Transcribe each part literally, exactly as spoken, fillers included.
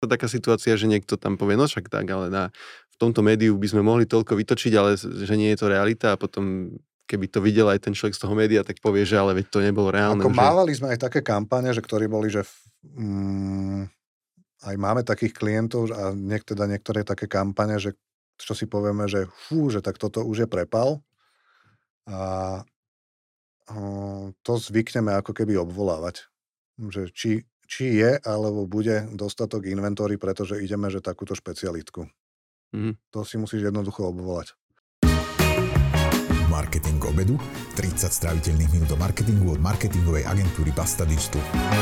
často taká situácia, že niekto tam povie, no však tak, ale na, v tomto médiu by sme mohli toľko vytočiť, ale že nie je to realita a potom keby to videl aj ten človek z toho média, tak povie, že ale veď to nebolo reálne. Ako že... mávali sme aj také kampane, že ktorí boli, že mm, aj máme takých klientov a niek, teda niektoré také kampane, že čo si povieme, že fú, že tak toto už je prepal. A o, to zvykneme ako keby obvolávať. Že či, či je, alebo bude dostatok inventóry, pretože ideme, že takúto špecialitku. Mm-hmm. To si musíš jednoducho obvolať. Marketing obedu, tridsať stráviteľných minút o marketingu od marketingovej agentúry Basta Digital.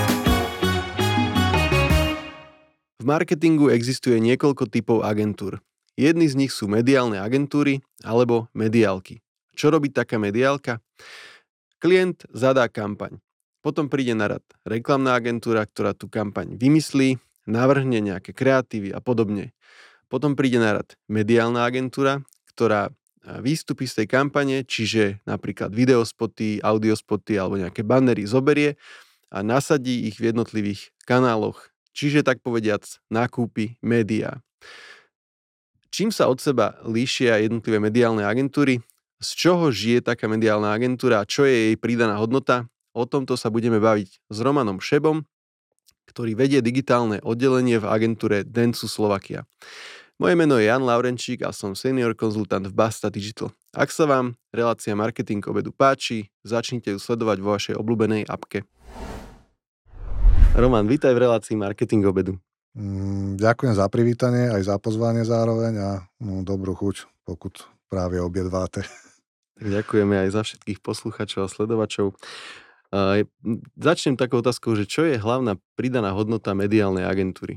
V marketingu existuje niekoľko typov agentúr. Jedni z nich sú mediálne agentúry alebo mediálky. Čo robí taká mediálka? Klient zadá kampaň. Potom príde na rad reklamná agentúra, ktorá tú kampaň vymyslí, navrhne nejaké kreatívy a podobne. Potom príde na rad mediálna agentúra, ktorá výstupy z tej kampane, čiže napríklad videospoty, audiospoty alebo nejaké bannery zoberie a nasadí ich v jednotlivých kanáloch, čiže tak povediac nakúpi médiá. Čím sa od seba líšia jednotlivé mediálne agentúry? Z čoho žije taká mediálna agentúra a čo je jej pridaná hodnota? O tomto sa budeme baviť s Romanom Šebom, ktorý vedie digitálne oddelenie v agentúre Dentsu Slovakia. Moje meno je Jan Laurenčík a som senior konzultant v Basta Digital. Ak sa vám relácia Marketing obedu páči, začnite ju sledovať vo vašej obľúbenej appke. Roman, vítaj v relácii Marketing obedu. Mm, ďakujem za privítanie, aj za pozvanie zároveň a no, dobrú chuť, pokud práve objedváte. Ďakujeme aj za všetkých posluchačov a sledovačov. Uh, začnem takou otázkou, že čo je hlavná pridaná hodnota mediálnej agentúry?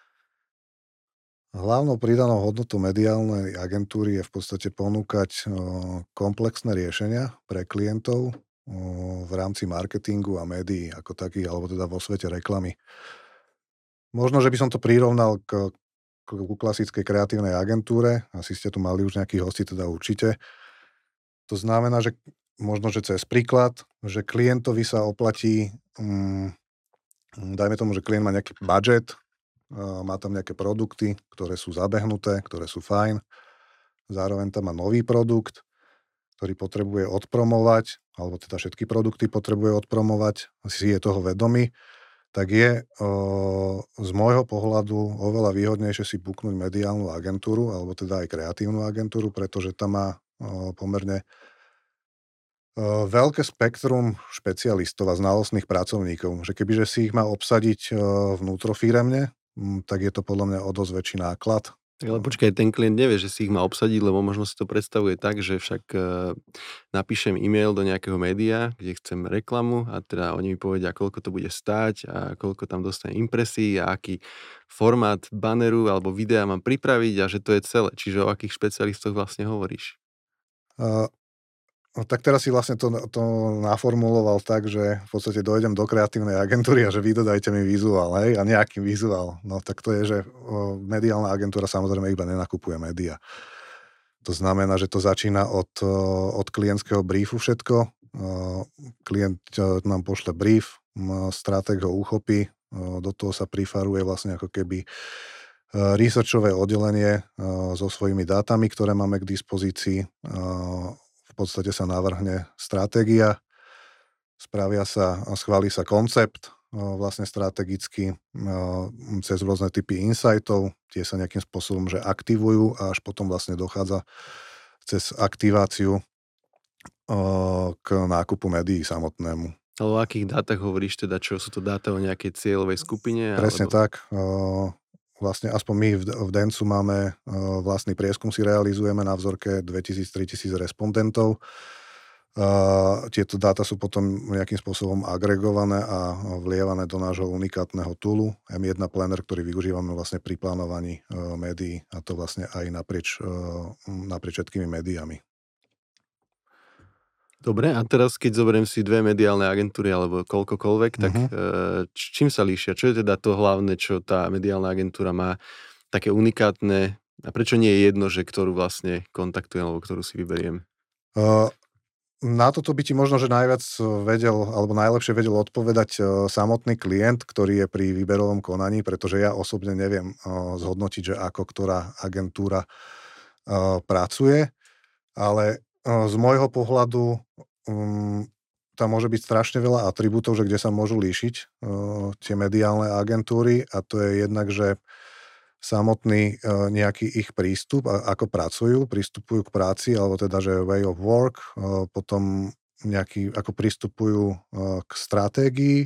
Hlavnou pridanou hodnotou mediálnej agentúry je v podstate ponúkať o, komplexné riešenia pre klientov o, v rámci marketingu a médií ako takých, alebo teda vo svete reklamy. Možno, že by som to prirovnal k, k klasickej kreatívnej agentúre. Asi ste tu mali už nejakých hostí, teda určite. To znamená, že možno, že cez príklad, že klientovi sa oplatí, um, dajme tomu, že klient má nejaký budget, uh, má tam nejaké produkty, ktoré sú zabehnuté, ktoré sú fajn. Zároveň tam má nový produkt, ktorý potrebuje odpromovať, alebo teda všetky produkty potrebuje odpromovať, si je toho vedomý, tak je o, z môjho pohľadu oveľa výhodnejšie si buknúť mediálnu agentúru, alebo teda aj kreatívnu agentúru, pretože tam má o, pomerne o, veľké spektrum špecialistov a znalostných pracovníkov. Že kebyže si ich má obsadiť o, vnútrofiremne, m, tak je to podľa mňa o dosť väčší náklad. Tak ale počkaj, ten klient nevie, že si ich má obsadiť, lebo možno si to predstavuje tak, že však e, napíšem e-mail do nejakého média, kde chcem reklamu a teda oni mi povedia, koľko to bude stáť a koľko tam dostane impresí a aký formát banneru alebo videa mám pripraviť a že to je celé. Čiže o akých špecialistoch vlastne hovoríš? Uh, no tak teraz si vlastne to, to naformuloval tak, že v podstate dojdem do kreatívnej agentúry a že vy dodajte mi vizuál, hej, a nejaký vizuál. No tak to je, že o, mediálna agentúra samozrejme iba nenakupuje média. To znamená, že to začína od, o, od klientského briefu všetko. O, klient o, nám pošle brief, o, stratég ho uchopí, o, do toho sa prifaruje vlastne ako keby o, researchové oddelenie o, so svojimi dátami, ktoré máme k dispozícii. O, V podstate sa navrhne stratégia, spravia sa, schváli sa koncept vlastne strategicky cez rôzne typy insightov, tie sa nejakým spôsobom že aktivujú a až potom vlastne dochádza cez aktiváciu k nákupu médií samotnému. Ale o akých dátach hovoríš teda? Čo sú to dáta o nejakej cieľovej skupine? Presne alebo... tak. Vlastne aspoň my v, v Dentsu máme uh, vlastný prieskum, si realizujeme na vzorke dvetisíc až tritisíc respondentov. Uh, tieto dáta sú potom nejakým spôsobom agregované a vlievané do nášho unikátneho toolu em jeden Planner, ktorý využívame vlastne pri plánovaní uh, médií a to vlastne aj naprieč, uh, naprieč všetkými médiami. Dobre, a teraz keď zoberiem si dve mediálne agentúry alebo koľkokoľvek, tak Uh-huh. č- čím sa líšia? Čo je teda to hlavné, čo tá mediálna agentúra má také unikátne a prečo nie je jedno, že ktorú vlastne kontaktujem alebo ktorú si vyberiem? Uh, Na toto by ti možno, že najviac vedel, alebo najlepšie vedel odpovedať samotný klient, ktorý je pri výberovom konaní, pretože ja osobne neviem zhodnotiť, že ako ktorá agentúra pracuje, ale z môjho pohľadu um, tam môže byť strašne veľa atribútov, že kde sa môžu líšiť uh, tie mediálne agentúry, a to je jednak, že samotný uh, nejaký ich prístup, a, ako pracujú, pristupujú k práci, alebo teda, že way of work, uh, potom nejaký, ako pristupujú uh, k stratégii,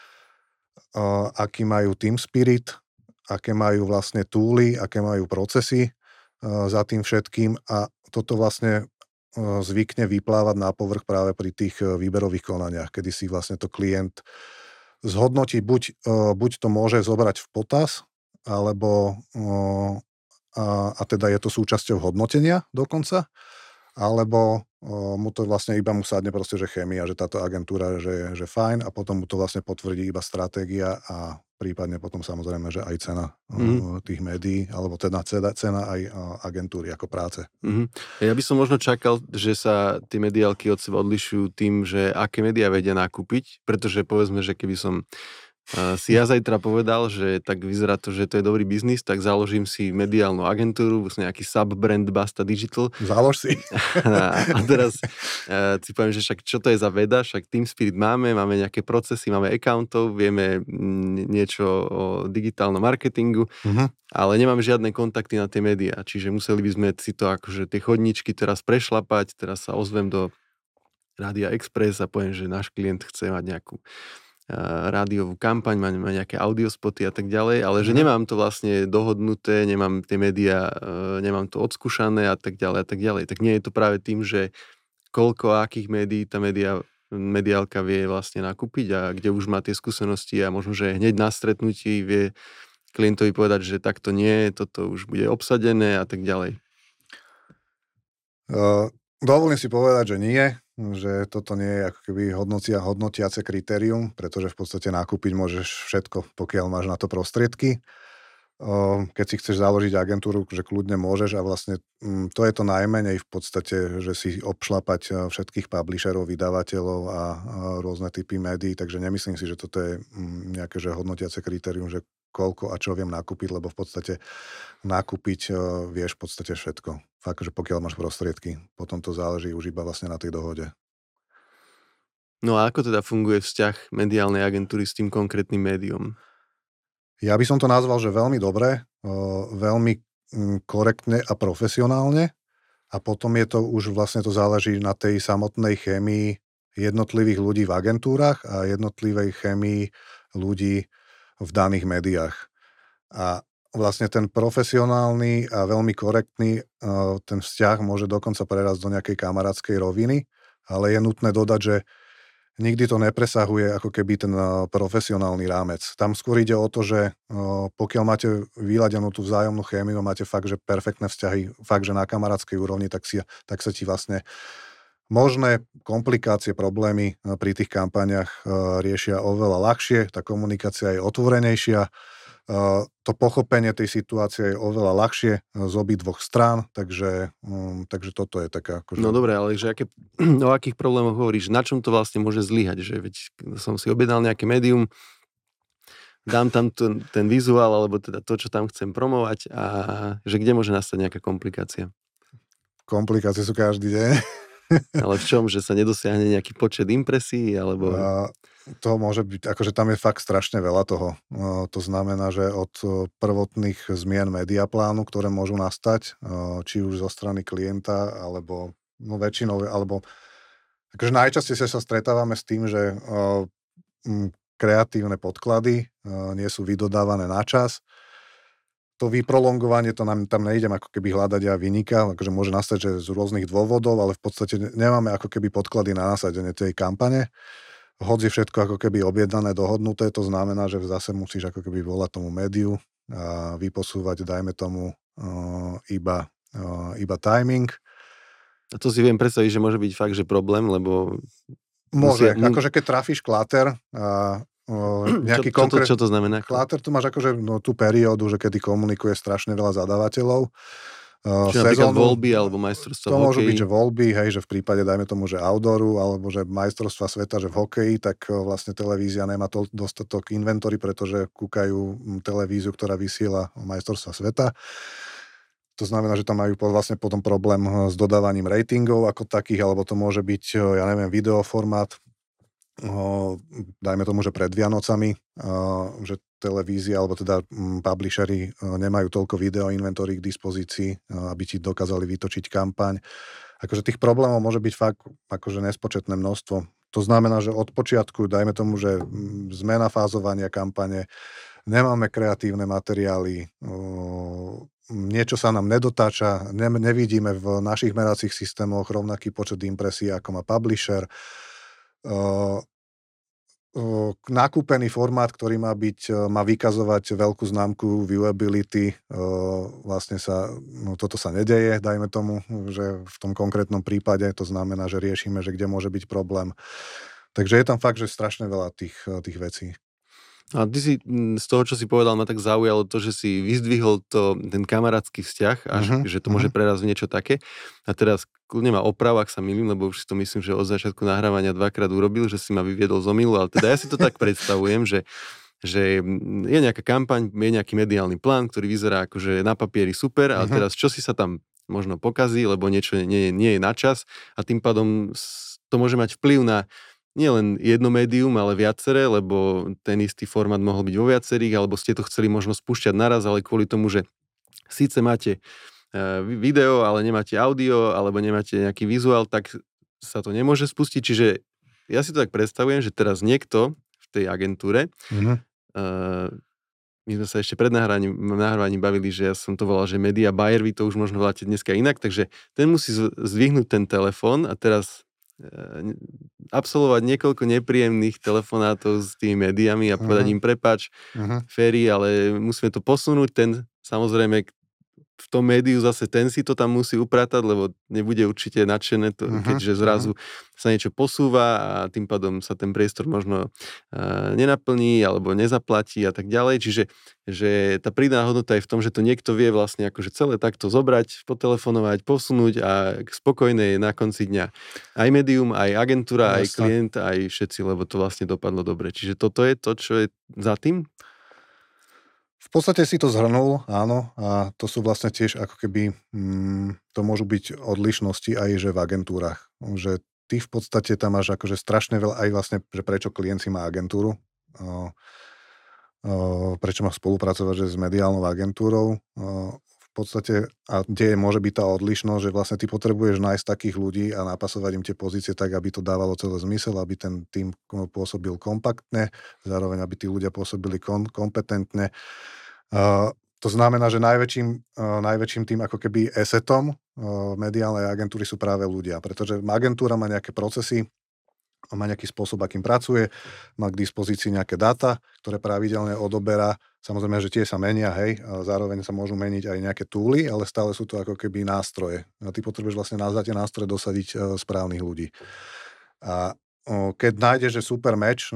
uh, aký majú team spirit, aké majú vlastne túly, aké majú procesy uh, za tým všetkým, a toto vlastne uh, zvykne vyplávať na povrch práve pri tých uh, výberových konaniach, kedy si vlastne to klient zhodnotí, buď, uh, buď to môže zobrať v potaz, alebo uh, a, a teda je to súčasťou hodnotenia dokonca, alebo uh, mu to vlastne iba mu sadne proste, že chémia, že táto agentúra, že, že fajn, a potom mu to vlastne potvrdí iba stratégia a prípadne potom samozrejme, že aj cena mm. tých médií, alebo teda cena aj agentúry ako práce. Mm-hmm. Ja by som možno čakal, že sa tie mediálky od seba odlišujú tým, že aké médiá vedia nakúpiť, pretože povedzme, že keby som si ja zajtra povedal, že tak vyzerá to, že to je dobrý biznis, tak založím si mediálnu agentúru, nejaký sub-brand Basta Digital. Založ si. A, a teraz uh, si poviem, že však čo to je za veda, však Team Spirit máme, máme nejaké procesy, máme accountov, vieme niečo o digitálnom marketingu, uh-huh. ale nemáme žiadne kontakty na tie médiá, čiže museli by sme si to akože tie chodničky teraz prešlapať, teraz sa ozvem do Rádia Express a poviem, že náš klient chce mať nejakú rádiovú kampaň, mám nejaké audiospoty a tak ďalej, ale že nemám to vlastne dohodnuté, nemám tie médiá, nemám to odskúšané a tak ďalej a tak ďalej. Tak nie je to práve tým, že koľko a akých médií tá média, mediálka vie vlastne nakúpiť a kde už má tie skúsenosti a možno, že hneď na stretnutí vie klientovi povedať, že takto nie, toto už bude obsadené a tak ďalej. Uh, dovolím si povedať, že nie, že toto nie je ako keby hodnotia, hodnotiace kritérium, pretože v podstate nakúpiť môžeš všetko, pokiaľ máš na to prostriedky. Keď si chceš založiť agentúru, že kľudne môžeš, a vlastne to je to najmenej v podstate, že si obšlapať všetkých publisherov, vydavateľov a rôzne typy médií, takže nemyslím si, že toto je nejaké že hodnotiace kritérium, že koľko a čo viem nakúpiť, lebo v podstate nakúpiť vieš v podstate všetko. Fakt, že pokiaľ máš prostriedky, potom to záleží už iba vlastne na tej dohode. No a ako teda funguje vzťah mediálnej agentúry s tým konkrétnym médium? Ja by som to nazval, že veľmi dobre, veľmi korektne a profesionálne, a potom je to už vlastne to záleží na tej samotnej chémii jednotlivých ľudí v agentúrach a jednotlivej chémii ľudí v daných médiách. A vlastne ten profesionálny a veľmi korektný ten vzťah môže dokonca prerásť do nejakej kamarátskej roviny, ale je nutné dodať, že nikdy to nepresahuje ako keby ten profesionálny rámec. Tam skôr ide o to, že pokiaľ máte vyladenú tú vzájomnú chémiu, máte fakt, že perfektné vzťahy, fakt, že na kamarátskej úrovni, tak, si, tak sa ti vlastne možné komplikácie, problémy pri tých kampaniach riešia oveľa ľahšie, tá komunikácia je otvorenejšia, to pochopenie tej situácie je oveľa ľahšie z obidvoch strán, takže, um, takže toto je taká... Akože... No dobre, ale že aké, o akých problémoch hovoríš? Na čom to vlastne môže zlyhať? Že veď som si objednal nejaké médium, dám tam ten, ten vizuál, alebo teda to, čo tam chcem promovať, a že kde môže nastať nejaká komplikácia? Komplikácie sú každý deň. Ale v čom? Že sa nedosiahne nejaký počet impresí, alebo... A... To môže byť, akože tam je fakt strašne veľa toho. To znamená, že od prvotných zmien mediaplánu, ktoré môžu nastať, či už zo strany klienta, alebo no väčšinou, alebo akože najčastejšie sa stretávame s tým, že kreatívne podklady nie sú vydodávané na čas. To vyprolongovanie, to nám tam nejdem ako keby hľadať a vyniká, akože môže nastať, že z rôznych dôvodov, ale v podstate nemáme ako keby podklady na nasadenie tej kampane. Hoď je všetko ako keby objednané, dohodnuté, to znamená, že zase musíš ako keby volať tomu médiu a vyposúvať, dajme tomu, uh, iba, uh, iba timing. A to si viem predstaviť, že môže byť fakt, že problém, lebo... Môže, musia... akože keď trafíš kláter a uh, nejaký čo, konkrét... Čo to, čo to znamená? Kláter, tu máš akože no, tú periódu, že kedy komunikuje strašne veľa zadávateľov Čiže napríklad voľby alebo majstrovstvá v hokeji. To môžu byť, že voľby, hej, že v prípade, dajme tomu, že outdooru, alebo že majstrovstvá sveta, že v hokeji, tak vlastne televízia nemá to, dostatok inventory, pretože kúkajú televíziu, ktorá vysiela majstrovstvá sveta. To znamená, že tam majú vlastne potom problém s dodávaním ratingov ako takých, alebo to môže byť, ja neviem, videoformát, dajme tomu, že pred Vianocami, že televízia, alebo teda publishery nemajú toľko video inventory k dispozícii, aby ti dokázali vytočiť kampaň. Akože tých problémov môže byť fakt akože nespočetné množstvo. To znamená, že od počiatku, dajme tomu, že zmena fázovania kampane, nemáme kreatívne materiály, niečo sa nám nedotáča, ne, nevidíme v našich meracích systémoch rovnaký počet impresí, ako má publisher. Nakúpený formát, ktorý má byť, má vykazovať veľkú známku viewability, vlastne sa, no toto sa nedeje, dajme tomu, že v tom konkrétnom prípade, to znamená, že riešime, že kde môže byť problém. Takže je tam fakt, že strašne veľa tých, tých vecí. A ty si z toho, čo si povedal, ma tak zaujalo to, že si vyzdvihol to, ten kamarátsky vzťah, až uh-huh, že to uh-huh. môže prerazť v niečo také. A teraz kľudne ma oprav, ak sa milím, lebo už si to myslím, že od začiatku nahrávania dvakrát urobil, že si ma vyviedol z omylu, ale teda ja si to tak predstavujem, že, že je nejaká kampaň, je nejaký mediálny plán, ktorý vyzerá akože na papieri super, ale uh-huh. teraz čo si sa tam možno pokazí, lebo niečo nie, nie je na čas a tým pádom to môže mať vplyv na nie len jedno médium, ale viaceré, lebo ten istý formát mohol byť vo viacerých, alebo ste to chceli možno spúšťať naraz, ale kvôli tomu, že síce máte video, ale nemáte audio, alebo nemáte nejaký vizuál, tak sa to nemôže spustiť. Čiže ja si to tak predstavujem, že teraz niekto v tej agentúre, mm-hmm. uh, my sme sa ešte pred nahrávaním, nahrávaním bavili, že ja som to volal, že media buyer, vy to už možno voláte dneska inak, takže ten musí zdvihnúť ten telefón a teraz absolvovať niekoľko nepríjemných telefonátov s tými médiami a povedať uh-huh. im prepáč, uh-huh. Ferry, ale musíme to posunúť. Ten samozrejme v tom médiu zase ten si to tam musí upratať, lebo nebude určite nadšené, to, uh-huh. keďže zrazu uh-huh. sa niečo posúva a tým pádom sa ten priestor možno uh, nenaplní alebo nezaplatí a tak ďalej. Čiže že tá pridaná hodnota je v tom, že to niekto vie vlastne akože celé takto zobrať, potelefonovať, posunúť a spokojné je na konci dňa aj médium, aj agentúra, aj klient, aj všetci, lebo to vlastne dopadlo dobre. Čiže toto je to, čo je za tým? V podstate si to zhrnul, áno, a to sú vlastne tiež ako keby, mm, to môžu byť odlišnosti aj že v agentúrach. Že ty v podstate tam máš akože strašne veľa, aj vlastne, že prečo klient si má agentúru, o, o, prečo má spolupracovať že s mediálnou agentúrou. O, v podstate, a kde môže byť tá odlišnosť, že vlastne ty potrebuješ nájsť takých ľudí a napasovať im tie pozície tak, aby to dávalo celé zmysel, aby ten tým pôsobil kompaktne, zároveň aby tí ľudia pôsobili kom- kompetentne. Uh, to znamená, že najväčším, uh, najväčším tým ako keby assetom uh, mediálnej agentúry sú práve ľudia, pretože agentúra má nejaké procesy, má nejaký spôsob, akým pracuje, má k dispozícii nejaké dáta, ktoré pravidelne odoberá. Samozrejme, že tie sa menia, hej, a zároveň sa môžu meniť aj nejaké túly, ale stále sú to ako keby nástroje. A ty potrebuješ vlastne na tie nástroje dosadiť uh, správnych ľudí. A keď nájdeš, že super match,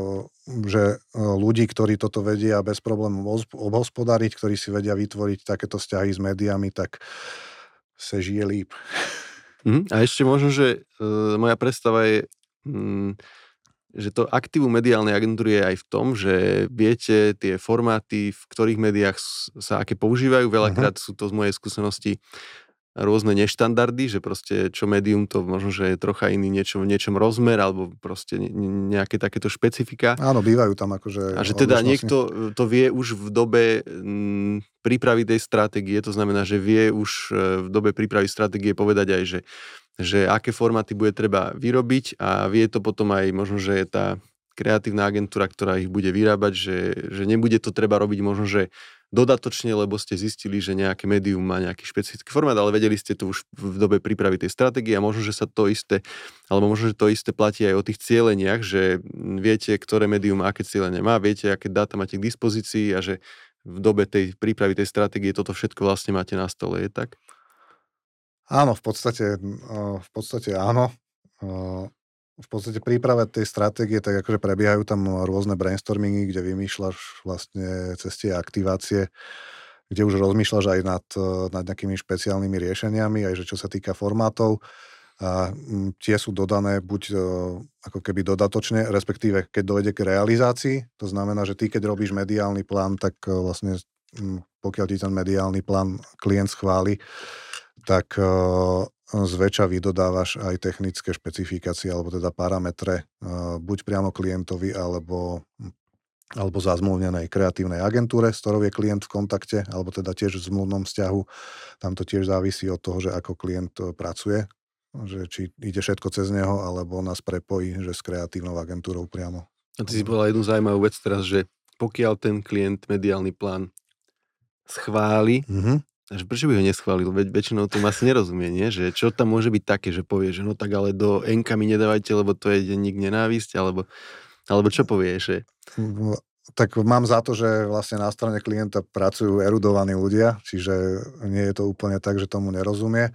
že ľudí, ktorí toto vedia bez problémov obhospodariť, ktorí si vedia vytvoriť takéto vzťahy s médiami, tak sa žije líp. Mm, a ešte možno, že uh, moja predstava je, um, že to aktívum mediálnej agentúry je aj v tom, že viete tie formáty, v ktorých médiách sa aké používajú. Veľakrát uh-huh. sú to z mojej skúsenosti rôzne neštandardy, že proste čo médium to možno, že je trocha iný niečo, v niečom rozmer, alebo proste nejaké takéto špecifika. Áno, bývajú tam akože... A že teda niekto to vie už v dobe m, prípravy tej stratégie, to znamená, že vie už v dobe prípravy stratégie povedať aj, že, že aké formáty bude treba vyrobiť a vie to potom aj možno, že je tá kreatívna agentúra, ktorá ich bude vyrábať, že, že nebude to treba robiť možno, že dodatočne, lebo ste zistili, že nejaké médium má nejaký špecifický formát, ale vedeli ste to už v dobe prípravy tej stratégie a možno, že sa to isté, alebo možno, že to isté platí aj o tých cieleniach, že viete, ktoré médium aké cielenie má, viete, aké dáta máte k dispozícii a že v dobe tej prípravy tej stratégie toto všetko vlastne máte na stole, je tak? Áno, v podstate, v podstate áno. V podstate príprave tej stratégie, tak akože prebiehajú tam rôzne brainstormingy, kde vymýšľaš vlastne cez tie aktivácie, kde už rozmýšľaš aj nad, nad nejakými špeciálnymi riešeniami, aj že čo sa týka formátov. A tie sú dodané buď ako keby dodatočne, respektíve keď dojde k realizácii. To znamená, že ty keď robíš mediálny plán, tak vlastne pokiaľ ti ten mediálny plán klient schváli, tak zväčša vydodávaš aj technické špecifikácie alebo teda parametre buď priamo klientovi alebo alebo zazmluvnenej kreatívnej agentúre, s ktorou je klient v kontakte, alebo teda tiež v zmluvnom vzťahu. Tam to tiež závisí od toho, že ako klient pracuje, že či ide všetko cez neho, alebo nás prepojí, že s kreatívnou agentúrou priamo. A ty si povedal jednu zaujímavú vec teraz, že pokiaľ ten klient mediálny plán schváli, mm-hmm. že prečo by ho neschválil? Veď väčšinou tomu asi nerozumie, nie? Že čo tam môže byť také, že povie, že no tak ale do enka mi nedávajte, lebo to je denník nenávisť, alebo Alebo čo povieš? Že... Tak mám za to, že vlastne na strane klienta pracujú erudovaní ľudia, čiže nie je to úplne tak, že tomu nerozumie.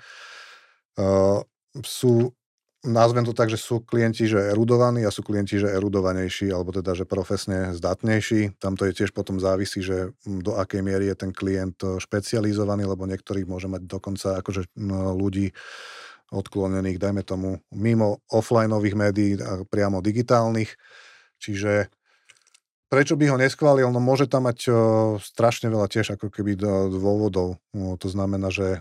Uh, sú, nazvem to tak, že sú klienti, že erudovaní a sú klienti, že erudovanejší, alebo teda, že profesne zdatnejší. Tam to je tiež potom závisí, že do akej miery je ten klient špecializovaný, lebo niektorých môže mať dokonca akože ľudí odklonených, dajme tomu, mimo offlineových médií a priamo digitálnych. Čiže prečo by ho neschválil? No môže tam mať o, strašne veľa tiež ako keby do, dôvodov. O, to znamená, že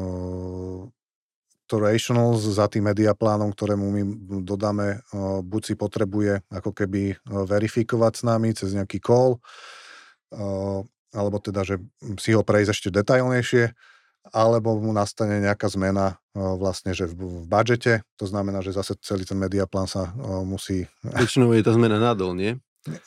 o, to rationals za tým mediaplánom, ktorému my dodáme, o, buď si potrebuje ako keby verifikovať s nami cez nejaký call, o, alebo teda, že si ho prejsť ešte detailnejšie, alebo mu nastane nejaká zmena o, vlastne, že v, v budžete. To znamená, že zase celý ten mediaplán sa o, musí... Väčšinou je tá zmena nadol, nie?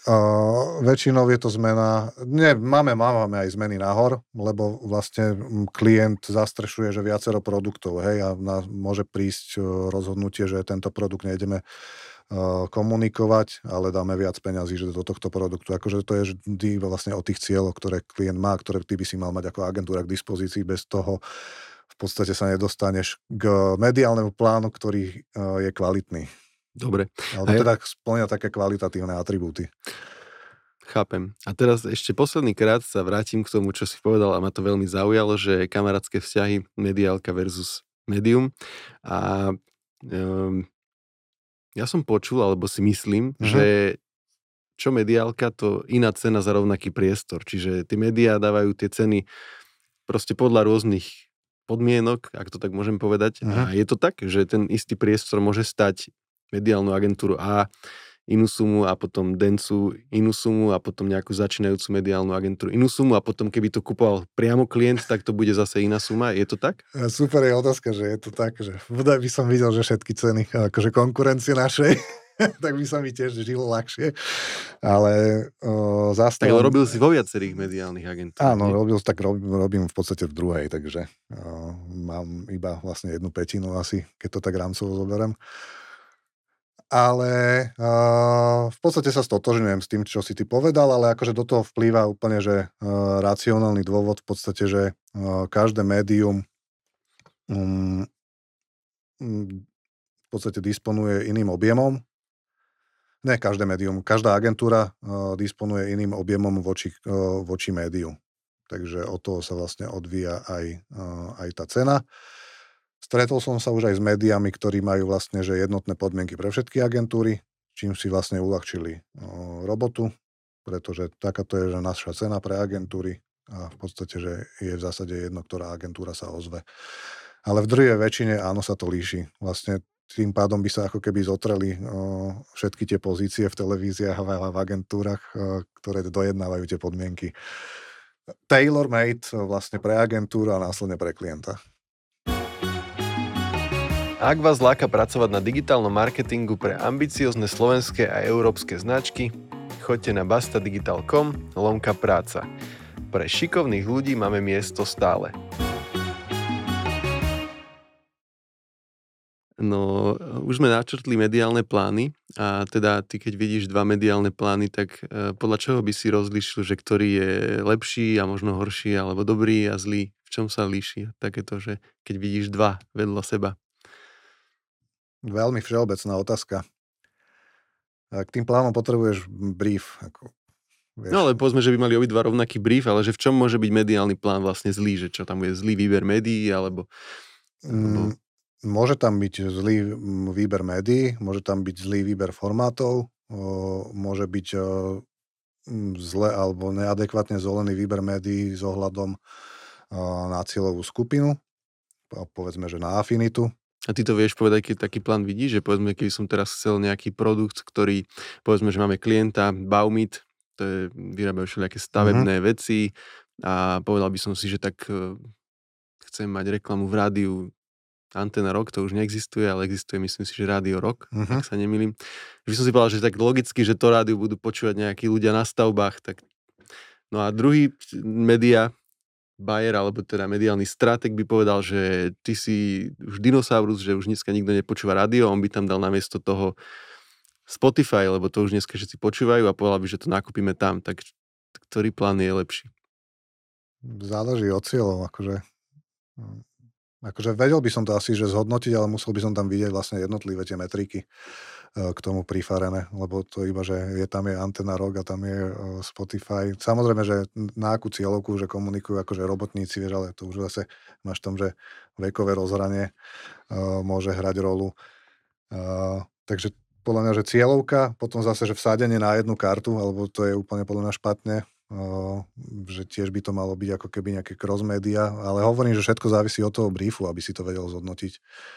Uh, väčšinou je to zmena, nie, máme, máme aj zmeny nahor, lebo vlastne klient zastrešuje, že viacero produktov, hej, a na, môže prísť rozhodnutie, že tento produkt nejdeme uh, komunikovať, ale dáme viac peňazí, že do tohto produktu. Akože to je vždy vlastne o tých cieľoch, ktoré klient má, ktoré ty by si mal mať ako agentúra k dispozícii, bez toho v podstate sa nedostaneš k mediálnemu plánu, ktorý uh, je kvalitný. Dobre. Alebo teda splňa také kvalitatívne atribúty. Chápem. A teraz ešte posledný krát sa vrátim k tomu, čo si povedal a ma to veľmi zaujalo, že kamarátske vzťahy mediálka versus médium. A um, ja som počul, alebo si myslím, uh-huh. že čo mediálka, to iná cena za rovnaký priestor. Čiže tie médiá dávajú tie ceny proste podľa rôznych podmienok, ak to tak môžem povedať. Uh-huh. A je to tak, že ten istý priestor môže stať mediálnu agentúru A inú sumu a potom Dencu inú sumu a potom nejakú začínajúcu mediálnu agentúru inú sumu a potom keby to kupoval priamo klient, tak to bude zase iná suma. Je to tak? Super je otázka, že je to tak, že bodaj by som videl, že všetky ceny akože konkurencie našej, tak by sa mi tiež žilo ľahšie. Ale o, zastavom... Tak robil si vo viacerých mediálnych agentúrach. Áno, robil, tak robím, robím v podstate v druhej, takže o, mám iba vlastne jednu pätinu asi, keď to tak rámcovo zoberiem. Ale uh, v podstate sa stotožňujem s tým, čo si ty povedal, ale akože do toho vplýva úplne, že uh, racionálny dôvod v podstate, že uh, každé médium um, um, v podstate disponuje iným objemom. Ne každé médium, každá agentúra uh, disponuje iným objemom voči, uh, voči médiu. Takže od toho sa vlastne odvíja aj, uh, aj tá cena. Stretol som sa už aj s médiami, ktorí majú vlastne že jednotné podmienky pre všetky agentúry, čím si vlastne uľahčili o, robotu, pretože takáto je že naša cena pre agentúry a v podstate, že je v zásade jedno, ktorá agentúra sa ozve. Ale v drvivej väčšine áno, sa to líši. Vlastne tým pádom by sa ako keby zotreli o, všetky tie pozície v televíziách a v agentúrach, o, ktoré dojednávajú tie podmienky. Tailor-made vlastne pre agentúru a následne pre klienta. Ak vás láka pracovať na digitálnom marketingu pre ambiciózne slovenské a európske značky, choďte na basta digital bodka com lomka práca. Pre šikovných ľudí máme miesto stále. No, už sme načrtli mediálne plány a teda ty, keď vidíš dva mediálne plány, tak podľa čoho by si rozlišil, že ktorý je lepší a možno horší, alebo dobrý a zlý? V čom sa líši? Takéto, že keď vidíš dva vedľa seba. Veľmi všeobecná otázka. K tým plánom potrebuješ brief. Ako No ale povedzme, že by mali obidva rovnaký brief, ale že v čom môže byť mediálny plán vlastne zlý, že čo tam je zlý výber médií, alebo... alebo... Mm, môže tam byť zlý výber médií, môže tam byť zlý výber formátov, môže byť zle alebo neadekvátne zvolený výber médií s ohľadom na cieľovú skupinu, povedzme, že na afinitu. A ty to vieš povedať, keď taký plán vidíš, že povedzme, keby som teraz chcel nejaký produkt, ktorý, povedzme, že máme klienta, Baumit, to je, vyrábajú všelijaké stavebné mm-hmm. veci a povedal by som si, že tak uh, chcem mať reklamu v rádiu Antena Rock, to už neexistuje, ale existuje, myslím si, že Rádio Rock, mm-hmm. ak sa nemýlim. Že by som si povedal, že tak logicky, že to rádiu budú počúvať nejakí ľudia na stavbách, tak... No a druhý média, buyer, alebo teda mediálny stratég by povedal, že ty si už dinosaurus, že už dneska nikto nepočúva rádio, on by tam dal namiesto toho Spotify, lebo to už dneska všetci počúvajú a povedal by, že to nakúpime tam. Tak ktorý plán je lepší? Záleží od cieľov, akože... Akože vedel by som to asi, že zhodnotiť, ale musel by som tam vidieť vlastne jednotlivé tie metriky k tomu prifarené, lebo to iba, že je tam je Antena Rock a tam je Spotify. Samozrejme, že na akú cieľovku, že komunikujú akože robotníci, vieš, ale to už zase máš v tom, že vekové rozhranie uh, môže hrať rolu. Uh, takže podľa mňa, že cieľovka, potom zase, že vsádenie na jednu kartu, alebo to je úplne podľa mňa špatne, uh, že tiež by to malo byť ako keby nejaké cross media, ale hovorím, že všetko závisí od toho briefu, aby si to vedel zhodnotiť.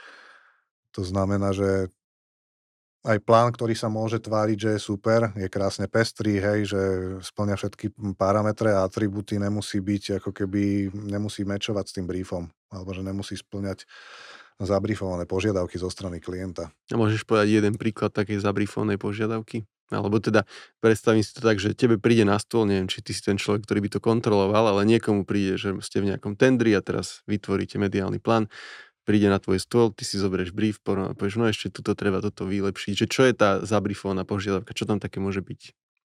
To znamená, že aj plán, ktorý sa môže tváriť, že je super, je krásne pestrý, hej, že spĺňa všetky parametre a atribúty, nemusí byť ako keby, nemusí mečovať s tým briefom, alebo že nemusí spĺňať zabriefované požiadavky zo strany klienta. A môžeš povedať jeden príklad takej zabriefovanej požiadavky? Alebo teda predstavím si to tak, že tebe príde na stôl, neviem, či ty si ten človek, ktorý by to kontroloval, ale niekomu príde, že ste v nejakom tendri a teraz vytvoríte mediálny plán, príde na tvoj stôl, ty si zoberieš brief, povieš, no ešte tuto treba toto vylepšiť. Že čo je tá zabriefovaná požiadavka? Čo tam také môže byť?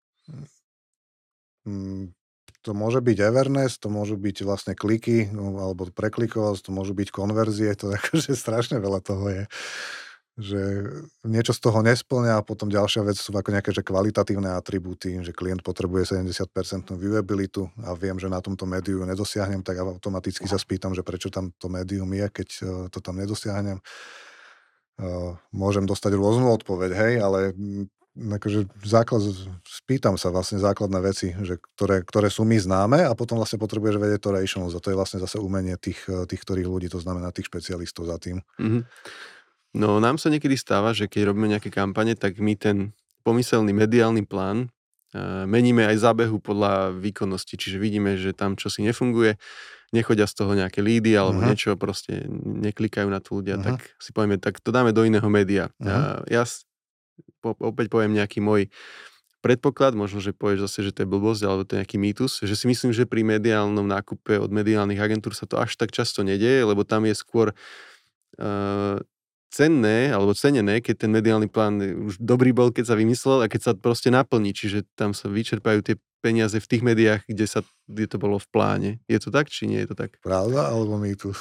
Mm, to môže byť Everness, to môžu byť vlastne kliky, no, alebo preklikovosť, to môžu byť konverzie, to akože strašne veľa toho je. Že niečo z toho nesplňa a potom ďalšia vec sú ako nejaké že kvalitatívne atribúty, že klient potrebuje sedemdesiat percent viewabilitu a viem, že na tomto médiu nedosiahnem, tak automaticky sa spýtam, že prečo tam to médium je, keď to tam nedosiahnem. Môžem dostať rôznu odpoveď, hej, ale akože základ, spýtam sa vlastne základné veci, že ktoré, ktoré sú mi známe a potom vlastne potrebuješ vedieť to rationals a to je vlastne zase umenie tých, tých ktorých ľudí, to znamená tých špecialistov za tým. Mm-hmm. No nám sa niekedy stáva, že keď robíme nejaké kampane, tak my ten pomyselný mediálny plán uh, meníme aj zábehu podľa výkonnosti, čiže vidíme, že tam čosi nefunguje, nechodia z toho nejaké lídy alebo uh-huh. niečo, proste neklikajú na to ľudia, uh-huh. tak si povieme, tak to dáme do iného média. Uh-huh. Uh, ja po, opäť poviem nejaký môj predpoklad, možno, že povieš zase, že to je blbosť, alebo to je nejaký mýtus, že si myslím, že pri mediálnom nákupe od mediálnych agentúr sa to až tak často nedeje, lebo tam je skôr uh, cenné, alebo cenené, keď ten mediálny plán už dobrý bol, keď sa vymyslel a keď sa proste naplní, čiže tam sa vyčerpajú tie peniaze v tých médiách, kde, sa, kde to bolo v pláne. Je to tak, či nie je to tak? Pravda alebo mýtus?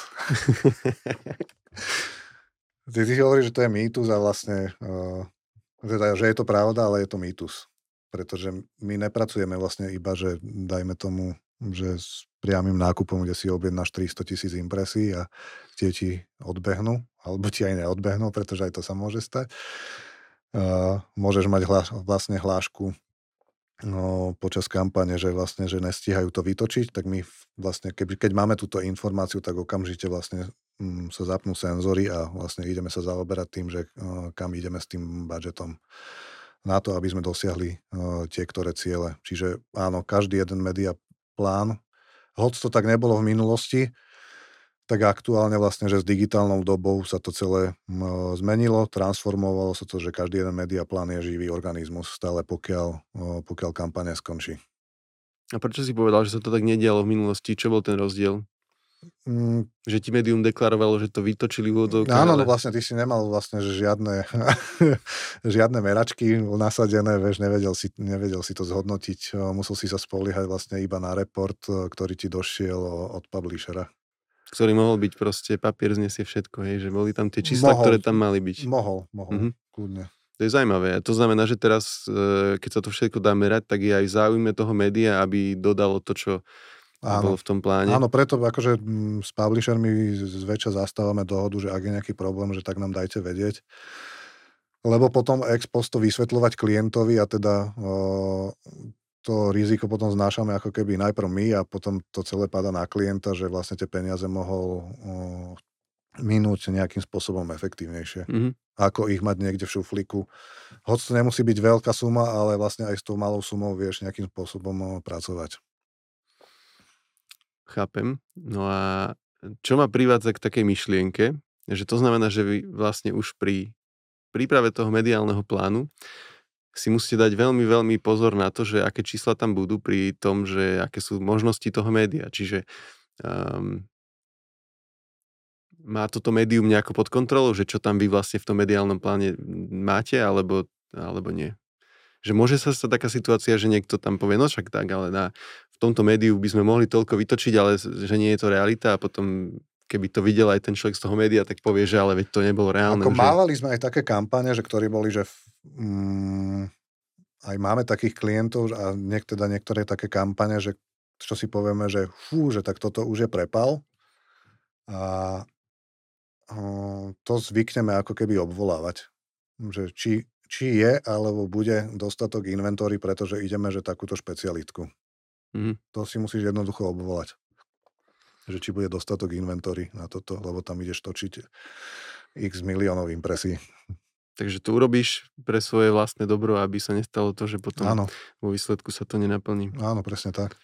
ty, ty hovoríš, že to je mýtus a vlastne, uh, teda, že je to pravda, ale je to mýtus. Pretože my nepracujeme vlastne iba, že dajme tomu, že s priamým nákupom, kde si objednáš tristo tisíc impresí a tie ti odbehnú, alebo ti aj neodbehnú, pretože aj to sa môže stať. Uh, môžeš mať hla, vlastne hlášku no, počas kampane, že vlastne, že nestíhajú to vytočiť, tak my vlastne, keď, keď máme túto informáciu, tak okamžite vlastne um, sa zapnú senzory a vlastne ideme sa zaoberať tým, že uh, kam ideme s tým budžetom na to, aby sme dosiahli uh, tie, ktoré ciele. Čiže áno, každý jeden media plán, hoď to tak nebolo v minulosti, tak aktuálne vlastne, že s digitálnou dobou sa to celé zmenilo, transformovalo sa to, že každý jeden mediaplán je živý organizmus, stále pokiaľ, pokiaľ kampaň skončí. A prečo si povedal, že sa to tak nedialo v minulosti? Čo bol ten rozdiel? Mm. Že ti médium deklarovalo, že to vytočili vodou. Áno, ale... no vlastne ty si nemal vlastne že žiadne, žiadne meračky nasadené, vieš, nevedel si, nevedel si to zhodnotiť, musel si sa spoliehať vlastne iba na report, ktorý ti došiel od publishera. Ktorý mohol byť proste, papier znesie všetko, hej, že boli tam tie čísla, mohol, ktoré tam mali byť. Mohol, mohol, mm-hmm. kľudne. To je zaujímavé. To znamená, že teraz, keď sa to všetko dá merať, tak je aj v záujme toho média, aby dodalo to, čo Áno. bolo v tom pláne. Áno, preto akože s publishermi zväčša zastávame dohodu, že ak je nejaký problém, že tak nám dajte vedieť. Lebo potom ex post to vysvetľovať klientovi a teda o, to riziko potom znášame ako keby najprv my a potom to celé padá na klienta, že vlastne tie peniaze mohol o, minúť nejakým spôsobom efektívnejšie. Mm-hmm. Ako ich mať niekde v šuflíku. Hoď to nemusí byť veľká suma, ale vlastne aj s tou malou sumou vieš nejakým spôsobom pracovať. Chápem. No a čo ma privádza k takej myšlienke, že to znamená, že vy vlastne už pri príprave toho mediálneho plánu si musíte dať veľmi, veľmi pozor na to, že aké čísla tam budú pri tom, že aké sú možnosti toho média. Čiže um, má toto médium nejako pod kontrolou, že čo tam vy vlastne v tom mediálnom pláne máte, alebo, alebo nie? Že môže sa stať taká situácia, že niekto tam povie, no však tak, ale na, v tomto médiu by sme mohli toľko vytočiť, ale že nie je to realita a potom keby to videl aj ten človek z toho média, tak povie, že ale veď to nebolo reálne. Ako že... mávali sme aj také kampane, že ktorí boli, že mm, aj máme takých klientov a niek, teda niektoré také kampane, že čo si povieme, že fú, že tak toto už je prepal. A to zvykneme ako keby obvolávať. Že či, či je, alebo bude dostatok inventóry, pretože ideme, že takúto špecialitku. Mm. To si musíš jednoducho obvolať. Že či bude dostatok inventóry na toto, lebo tam ideš točiť x miliónov impresí. Takže to urobíš pre svoje vlastné dobro, aby sa nestalo to, že potom Áno. vo výsledku sa to nenaplní. Áno, presne tak.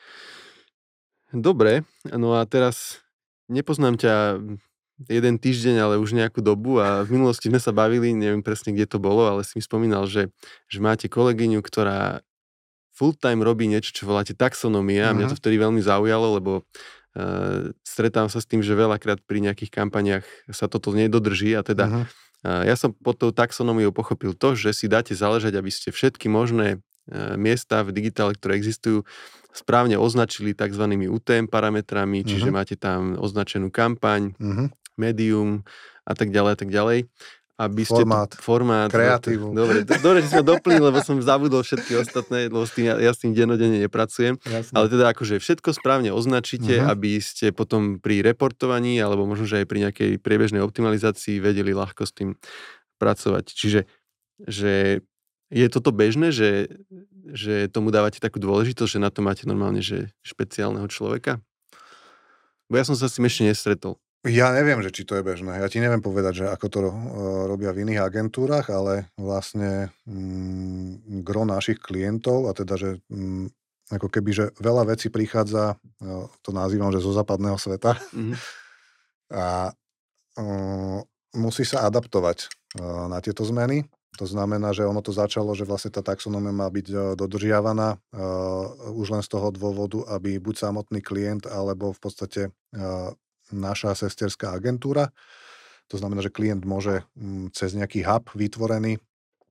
Dobre, no a teraz nepoznám ťa jeden týždeň, ale už nejakú dobu a v minulosti sme sa bavili, neviem presne, kde to bolo, ale si mi spomínal, že, že máte kolegyňu, ktorá full time robí niečo, čo voláte taxonomia a mňa to vtedy veľmi zaujalo, lebo uh, stretávam sa s tým, že veľakrát pri nejakých kampaniach sa toto nedodrží a teda uh-huh. uh, ja som pod tou taxonómiou pochopil to, že si dáte záležať, aby ste všetky možné uh, miesta v digitále, ktoré existujú, správne označili tzv. ú té em parametrami, uh-huh. čiže máte tam označenú kampaň, uh-huh. médium a tak ďalej a tak ďalej. Aby ste formát, tu, formát, kreatívu. Dobre, dobre, že sme doplnili, lebo som zabudol všetky ostatné, lebo s tým, ja, ja s tým dennodenne nepracujem. Jasne. Ale teda akože všetko správne označíte, uh-huh. aby ste potom pri reportovaní, alebo možno, že aj pri nejakej priebežnej optimalizácii vedeli ľahko s tým pracovať. Čiže že je toto bežné, že, že tomu dávate takú dôležitosť, že na to máte normálne že špeciálneho človeka? Bo ja som sa s tým ešte nestretol. Ja neviem, že či to je bežné. Ja ti neviem povedať, že ako to uh, robia v iných agentúrach, ale vlastne mm, gro našich klientov, a teda, že mm, ako keby, že veľa vecí prichádza, uh, to nazývam, že zo západného sveta, mm-hmm. a uh, musí sa adaptovať uh, na tieto zmeny. To znamená, že ono to začalo, že vlastne tá taxonómia má byť uh, dodržiavaná uh, už len z toho dôvodu, aby buď samotný klient, alebo v podstate uh, naša sesterská agentúra. To znamená, že klient môže cez nejaký hub vytvorený,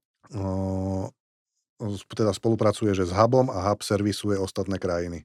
teda spolupracuje že s hubom a hub servisuje ostatné krajiny,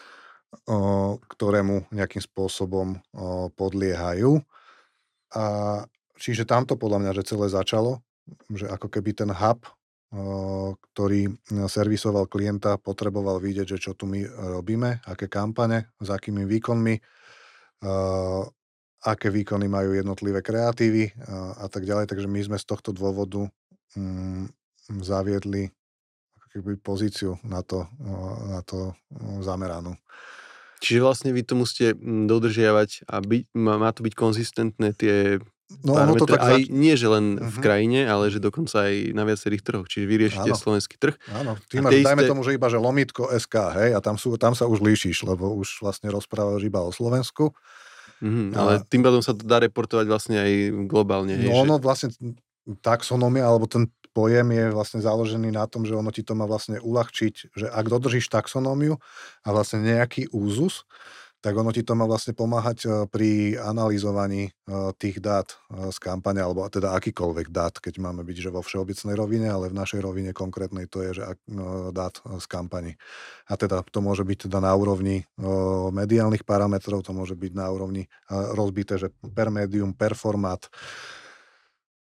ktorému nejakým spôsobom podliehajú. A čiže tamto podľa mňa, že celé začalo, že ako keby ten hub, ktorý servisoval klienta, potreboval vidieť, že čo tu my robíme, aké kampane, s akými výkonmi, Uh, aké výkony majú jednotlivé kreatívy uh, a tak ďalej. Takže my sme z tohto dôvodu um, zaviedli ako keby pozíciu na to, uh, na to uh, zameranú. Čiže vlastne vy to musíte dodržiavať a byť, má, má to byť konzistentné tie no, ono to tak aj zač- nie, že len uh-huh. v krajine, ale že dokonca aj na viacerých trhoch. Čiže vy riešite Áno. slovenský trh. Áno, ty máš, dajme isté... tomu, že iba, že lomitko es ká, hej, a tam, sú, tam sa už líšiš, lebo už vlastne rozprávaš iba o Slovensku. Mm-hmm, ale a... tým pádom sa to dá reportovať vlastne aj globálne. Hej, no, že... ono vlastne taxonómia, alebo ten pojem je vlastne založený na tom, že ono ti to má vlastne uľahčiť, že ak dodržíš taxonómiu a vlastne nejaký úzus, tak ono ti to má vlastne pomáhať pri analyzovaní tých dát z kampane, alebo teda akýkoľvek dát, keď máme byť že vo všeobecnej rovine, ale v našej rovine konkrétnej to je, že dát z kampani. A teda to môže byť teda na úrovni mediálnych parametrov, to môže byť na úrovni rozbité, že per médium, per formát,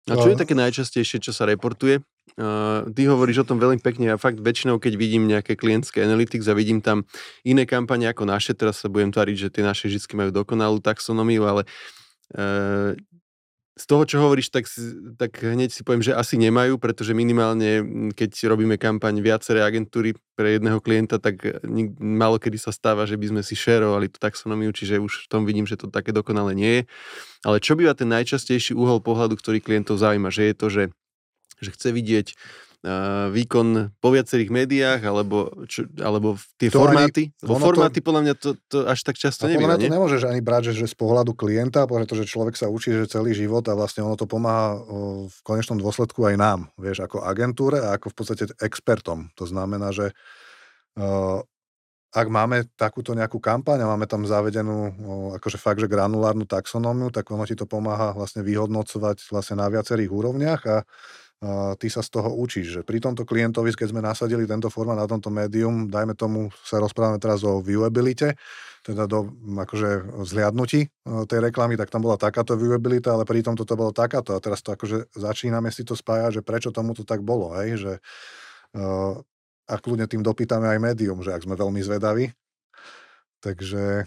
A čo je také najčastejšie, čo sa reportuje? Uh, ty hovoríš o tom veľmi pekne. Ja fakt väčšinou, keď vidím nejaké klientské analytics a vidím tam iné kampane ako naše, teraz sa budem tváriť, že tie naše vždy majú dokonalú taxonómiu, ale uh, z toho, čo hovoríš, tak, tak hneď si poviem, že asi nemajú, pretože minimálne, keď robíme kampaň viaceré agentúry pre jedného klienta, tak málo kedy sa stáva, že by sme si šerovali tú taxonómiu, čiže už v tom vidím, že to také dokonale nie je. Ale čo býva ten najčastejší uhol pohľadu, ktorý klientov zaujíma, že je to, že, že chce vidieť uh, výkon po viacerých médiách, alebo, čo, alebo tie to formáty. Ani, Bo formáty to, podľa mňa to, to až tak často nebýva, podľa mňa nie? to nemôžeš ani brať, že, že z pohľadu klienta, pretože človek sa učí, že celý život a vlastne ono to pomáha o, v konečnom dôsledku aj nám, vieš, ako agentúre a ako v podstate expertom. To znamená, že uh, ak máme takúto nejakú kampaň a máme tam zavedenú o, akože fakt, že granulárnu taxonómiu, tak ono ti to pomáha vlastne vyhodnocovať vlastne na viacerých úrovniach a Uh, ty sa z toho učíš, že pri tomto klientovi, keď sme nasadili tento formát na tomto médium, dajme tomu, sa rozprávame teraz o viewabilite, teda do akože zhliadnutí uh, tej reklamy, tak tam bola takáto viewabilita, ale pri tomto to bolo takáto a teraz to akože začíname si to spájať, že prečo tomu to tak bolo, hej, že uh, a kľudne tým dopýtame aj médium, že ak sme veľmi zvedaví. Takže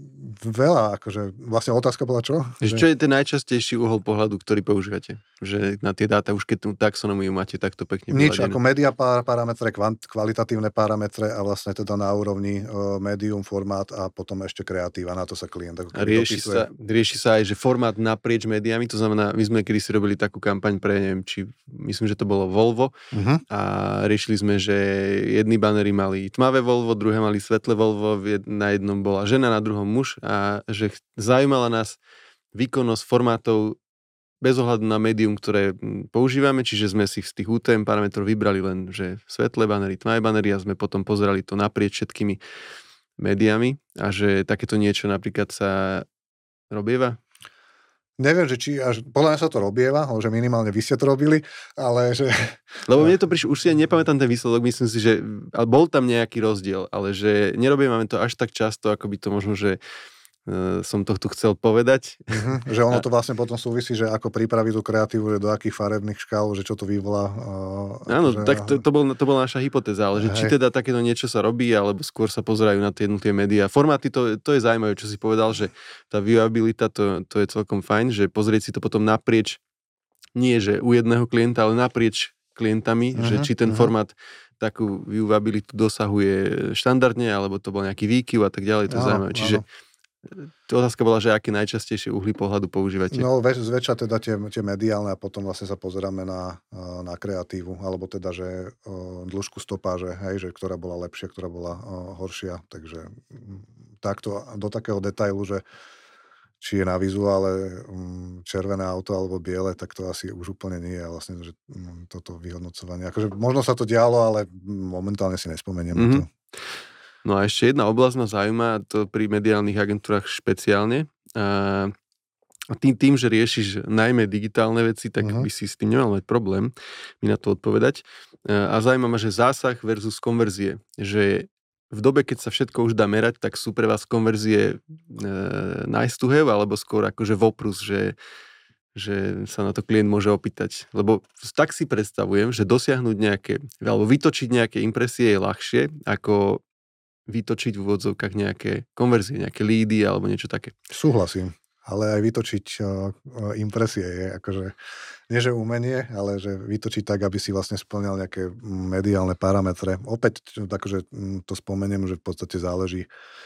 veľa, akože, vlastne otázka bola čo? Že... Čo je ten najčastejší uhol pohľadu, ktorý používate? Že na tie dáta, už keď tú taxonómiu máte takto pekne vyladenú. Nič, ako media parametre, kvalitatívne parametre a vlastne teda na úrovni uh, medium, formát a potom ešte kreatíva, na to sa klient ako rieši sa, rieši sa aj, že formát naprieč médiami, to znamená, my sme kedysi robili takú kampaň pre, neviem, či myslím, že to bolo Volvo uh-huh. a riešili sme, že jedni banery mali tmavé Volvo, druhé mali svetlé Volvo, na jednom bola žena, na druhom muž a že zaujímala nás výkonnosť formátov bez ohľadu na médium, ktoré používame, čiže sme si z tých ú té em parametrov vybrali len, že svetlé banery, tmavé banery a sme potom pozerali to naprieč všetkými médiami a že takéto niečo napríklad sa robieva? Neviem, že či až, podľa mňa sa to robieva, že minimálne vy ste to robili, ale že... Lebo mne to prišlo, už si ja nepamätám ten výsledok, myslím si, že ale bol tam nejaký rozdiel, ale že nerobievame to až tak často, ako by to možno, že uh, som to tu chcel povedať. Uh-huh, že ono to vlastne potom súvisí, že ako pripraviť tú kreatívu, že do akých farebných škál, že čo to vyvolá. Uh, Áno, že... tak to, to, bol, to bola naša hypotéza, ale že či teda takéto niečo sa robí, alebo skôr sa pozerajú na tie jednotlivé médiá. Formáty, to, to je zaujímavé, čo si povedal, že tá viewabilita, to, to je celkom fajn, že pozrieť si to potom naprieč, nie že u jedného klienta, ale naprieč klientami, uh-huh, že či ten uh-huh. formát takú viewabilitu dosahuje štandardne, alebo to bol nejaký výkyv a tak ďalej, to je zaujímavé. Čiže otázka bola, že aké najčastejšie uhly pohľadu používate? No, väč, zväčša teda tie, tie mediálne a potom vlastne sa pozeráme na, na kreatívu, alebo teda, že o, dĺžku stopáže, hej, že ktorá bola lepšia, ktorá bola o, horšia, takže takto do takého detailu, že či je na vizuále um, červené auto alebo biele, tak to asi už úplne nie je vlastne, že um, toto vyhodnocovanie. Akože možno sa to dialo, ale momentálne si nespomeniem mm-hmm. na to. No a ešte jedna oblasť ma zaujíma, to pri mediálnych agentúrach špeciálne. A tým, tým, že riešiš najmä digitálne veci, tak uh-huh. by si s tým nemal mať problém mi na to odpovedať. A zaujíma ma, že zásah versus konverzie. Že v dobe, keď sa všetko už dá merať, tak sú pre vás konverzie e, nice to have, alebo skôr akože voprus, že, že sa na to klient môže opýtať. Lebo tak si predstavujem, že dosiahnuť nejaké, alebo vytočiť nejaké impresie je ľahšie, ako vytočiť v úvodzovkách nejaké konverzie, nejaké lídy alebo niečo také. Súhlasím, ale aj vytočiť uh, impresie je akože, nie že umenie, ale že vytočiť tak, aby si vlastne splňal nejaké mediálne parametre. Opäť akože to spomeniem, že v podstate záleží.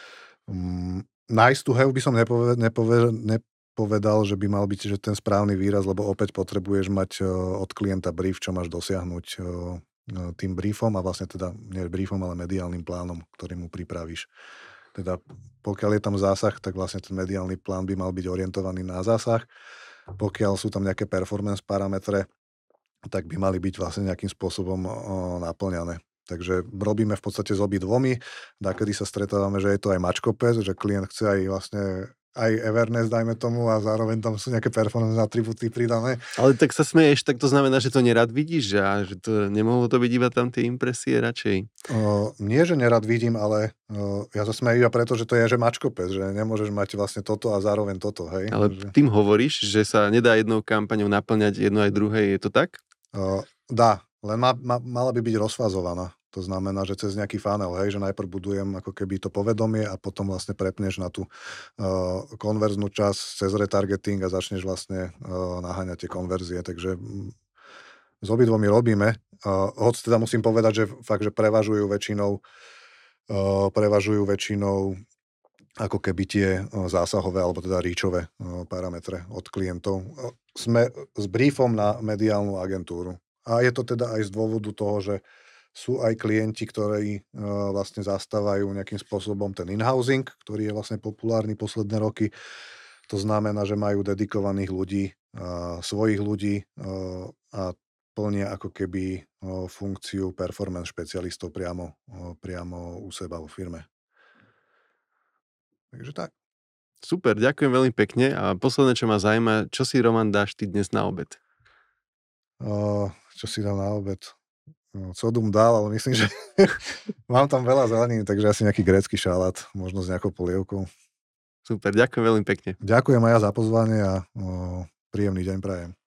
Um, nice to have by som nepoved, nepoved, nepovedal, že by mal byť že ten správny výraz, lebo opäť potrebuješ mať uh, od klienta brief, čo máš dosiahnuť uh, tým briefom a vlastne teda nie briefom, ale mediálnym plánom, ktorý mu pripravíš. Teda pokiaľ je tam zásah, tak vlastne ten mediálny plán by mal byť orientovaný na zásah. Pokiaľ sú tam nejaké performance parametre, tak by mali byť vlastne nejakým spôsobom naplňané. Takže robíme v podstate s obi dvomi. Dakedy sa stretávame, že je to aj mačkopes, že klient chce aj vlastne aj Everness, dajme tomu, a zároveň tam sú nejaké performance atribúty pridané. Ale tak sa smeješ, tak to znamená, že to nerad vidíš, že, a že to nemohlo to byť iba tam tie impresie radšej. O, nie, že nerad vidím, ale o, ja sa smejem iba preto, že to je že mačkopec, že nemôžeš mať vlastne toto a zároveň toto, hej. Ale že... tým hovoríš, že sa nedá jednou kampaňou naplňať jedno aj druhé, je to tak? O, dá, len má, má, mala by byť rozfázovaná. To znamená, že cez nejaký funnel, hej, že najprv budujem ako keby to povedomie a potom vlastne prepneš na tú uh, konverznú časť cez retargeting a začneš vlastne uh, naháňať tie konverzie. Takže mm, s obidvomi robíme. Uh, hoď teda musím povedať, že fakt, že prevažujú väčšinou uh, prevažujú väčšinou ako keby tie uh, zásahové alebo teda reachové uh, parametre od klientov. Uh, sme s briefom na mediálnu agentúru. A je to teda aj z dôvodu toho, že sú aj klienti, ktorí uh, vlastne zastávajú nejakým spôsobom ten in-housing, ktorý je vlastne populárny posledné roky. To znamená, že majú dedikovaných ľudí, uh, svojich ľudí uh, a plnia ako keby uh, funkciu performance špecialistov priamo, uh, priamo u seba vo firme. Takže tak. Super, ďakujem veľmi pekne. A posledné, čo ma zaujíma, čo si, Roman, dáš ty dnes na obed? Uh, čo si dám na obed? Co dum dal, ale myslím, že mám tam veľa zeleniny, takže asi nejaký grécky šalát, možno s nejakou polievkou. Super, ďakujem veľmi pekne. Ďakujem aj ja za pozvanie a o, príjemný deň prajem.